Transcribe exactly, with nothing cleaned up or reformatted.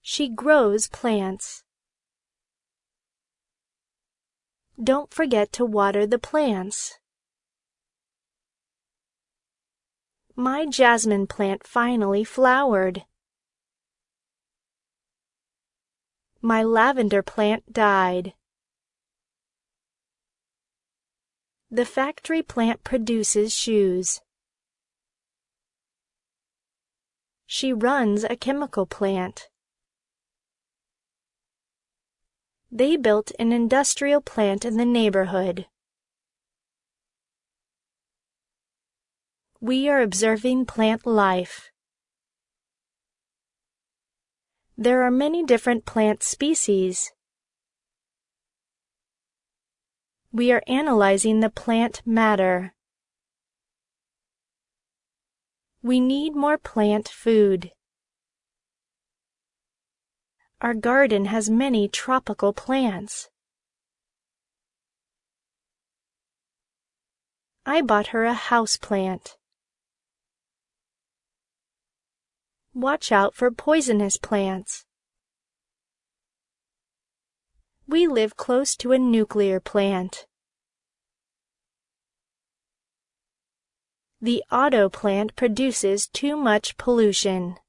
She grows plants. Don't forget to water the plants. My jasmine plant finally flowered. My lavender plant died. The factory plant produces shoes. She runs a chemical plant. They built an industrial plant in the neighborhood. We are observing plant life. There are many different plant species. We are analyzing the plant matter. We need more plant food. Our garden has many tropical plants. I bought her a house plant. Watch out for poisonous plants. We live close to a nuclear plant. The auto plant produces too much pollution.